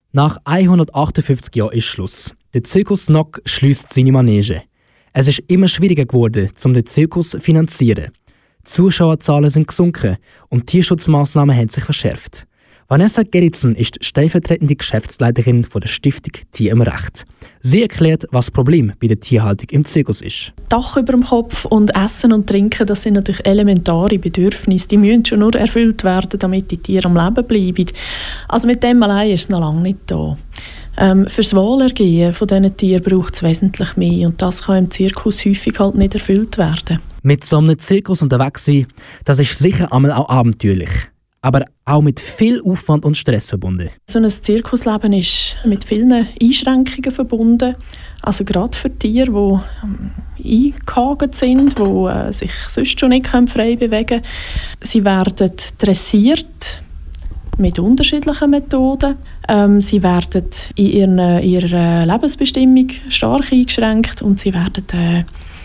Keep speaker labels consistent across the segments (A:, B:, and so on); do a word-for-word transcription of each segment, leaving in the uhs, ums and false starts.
A: Nach hundertachtundfünfzig Jahren ist Schluss. Der Zirkus Nock schliesst seine Manege. Es ist immer schwieriger geworden, um den Zirkus zu finanzieren. Die Zuschauerzahlen sind gesunken und die Tierschutzmaßnahmen haben sich verschärft. Vanessa Gerritsen ist stellvertretende Geschäftsleiterin von der Stiftung Tier im Recht. Sie erklärt, was das Problem bei der Tierhaltung im Zirkus ist.
B: Dach über dem Kopf und Essen und Trinken, das sind natürlich elementare Bedürfnisse. Die müssen schon nur erfüllt werden, damit die Tiere am Leben bleiben. Also mit dem allein ist es noch lange nicht da. Ähm, für das Wohlergehen von diesen Tieren braucht es wesentlich mehr und das kann im Zirkus häufig halt nicht erfüllt werden.
A: Mit so einem Zirkus unterwegs sein, das ist sicher einmal auch abenteuerlich. Aber auch mit viel Aufwand und Stress verbunden.
B: So ein Zirkusleben ist mit vielen Einschränkungen verbunden. Also gerade für Tiere, die ähm, eingehakt sind, die äh, sich sonst schon nicht frei bewegen können. Sie werden dressiert mit unterschiedlichen Methoden. Ähm, sie werden in ihrer, ihrer Lebensbestimmung stark eingeschränkt und sie werden äh,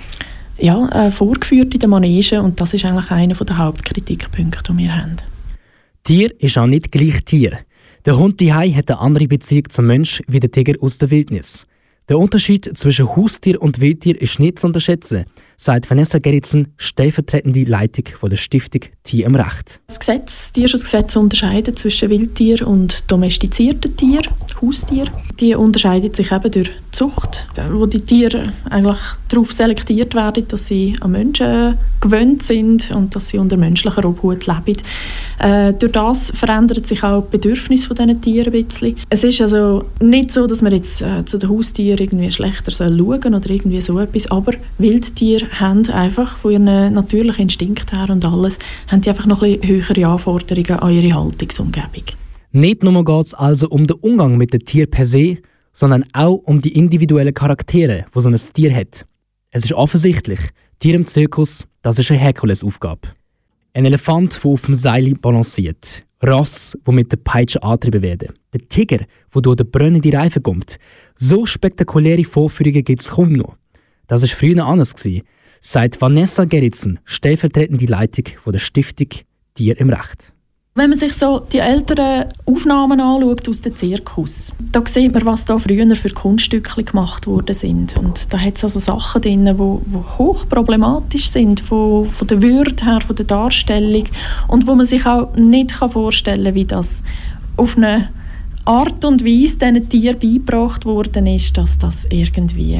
B: ja, äh, vorgeführt in den Manegen. Und das ist eigentlich einer der Hauptkritikpunkte, die wir haben.
A: Tier ist auch nicht gleich Tier. Der Hund daheim hat eine andere Beziehung zum Mensch wie der Tiger aus der Wildnis. Der Unterschied zwischen Haustier und Wildtier ist nicht zu unterschätzen, sagt Vanessa Gerritsen, stellvertretende Leitung von der Stiftung Tier im Recht.
B: Das Gesetz, Tierschutzgesetz unterscheidet zwischen Wildtier und domestizierten Tieren, Haustieren. Die unterscheiden sich eben durch die Zucht, wo die Tiere eigentlich darauf selektiert werden, dass sie an Menschen gewöhnt sind und dass sie unter menschlicher Obhut leben. Äh, durch das verändert sich auch die Bedürfnisse dieser Tiere ein bisschen. Es ist also nicht so, dass man jetzt äh, zu den Haustieren irgendwie schlechter schauen soll oder irgendwie so etwas, aber Wildtiere haben einfach von ihren natürlichen Instinkten her und alles, haben die einfach noch ein bisschen höhere Anforderungen an ihre Haltungsumgebung.
A: Nicht nur geht es also um den Umgang mit den Tieren per se, sondern auch um die individuellen Charaktere, die so ein Tier hat. Es ist offensichtlich, Tiere im Zirkus, das ist eine Herkulesaufgabe. Ein Elefant, der auf dem Seil balanciert. Ross, die mit der Peitsche angetrieben werden. Der Tiger, der durch den brennenden Reifen kommt. So spektakuläre Vorführungen gibt es kaum noch. Das war früher anders, sagt Vanessa Gerritsen, stellvertretende Leitung von der Stiftung Tier im Recht.
B: Wenn man sich so die älteren Aufnahmen anschaut aus dem Zirkus, da sieht man, was da früher für Kunststücke gemacht worden sind. Und da hat es also Sachen drin, die, die hoch problematisch sind, von, von der Würde her, von der Darstellung und wo man sich auch nicht vorstellen kann, wie das auf eine Art und Weise diesen Tieren beigebracht worden ist, dass das irgendwie...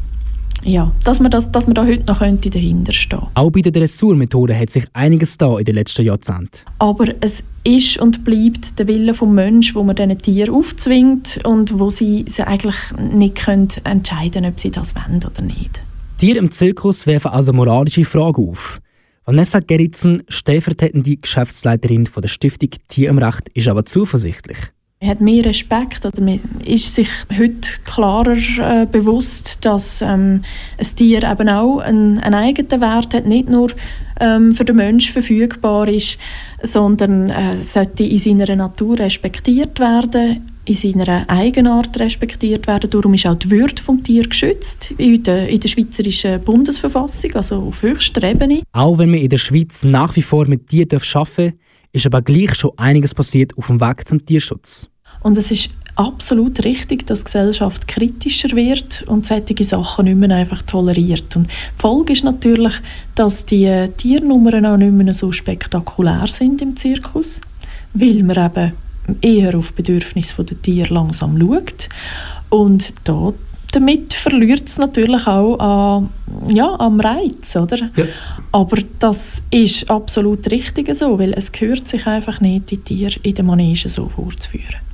B: Ja, dass man, das, dass man da heute noch könnte dahinter stehen könnte.
A: Auch bei den Dressurmethoden hat sich einiges da in den letzten Jahrzehnten.
B: Aber es ist und bleibt der Wille des Menschen, wo man diesen Tieren aufzwingt und wo sie, sie eigentlich nicht können entscheiden können, ob sie das wollen oder nicht.
A: Tiere im Zirkus werfen also moralische Fragen auf. Vanessa Gerritsen, stellvertretende Geschäftsleiterin von der Stiftung Tier im Recht, ist aber zuversichtlich.
B: Man hat mehr Respekt oder man ist sich heute klarer äh, bewusst, dass ähm, ein Tier eben auch einen, einen eigenen Wert hat, nicht nur ähm, für den Menschen verfügbar ist, sondern äh, sollte in seiner Natur respektiert werden, in seiner Eigenart respektiert werden. Darum ist auch die Würde des Tieres geschützt in der, in der schweizerischen Bundesverfassung, also auf höchster Ebene.
A: Auch wenn wir in der Schweiz nach wie vor mit Tieren arbeiten dürfen, ist aber gleich schon einiges passiert auf dem Weg zum Tierschutz.
B: Und es ist absolut richtig, dass die Gesellschaft kritischer wird und solche Sachen nicht mehr einfach toleriert. Und die Folge ist natürlich, dass die Tiernummern auch nicht mehr so spektakulär sind im Zirkus, weil man eben eher auf die Bedürfnisse der Tiere langsam schaut. Und da damit verliert es natürlich auch an, ja, am Reiz, oder? Ja. Aber das ist absolut richtig so, weil es gehört sich einfach nicht, die Tiere in den Manegen so vorzuführen.